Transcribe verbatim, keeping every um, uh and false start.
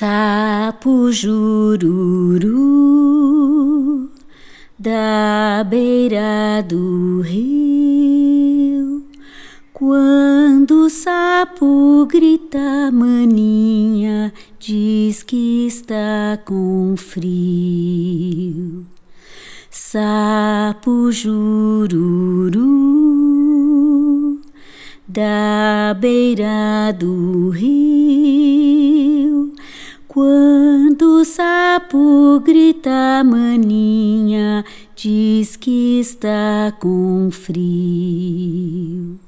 Sapo jururu da beira do rio, quando o sapo grita, maninha, diz que está com frio. Sapo jururu da beira do rio, quando o sapo grita, maninha, diz que está com frio.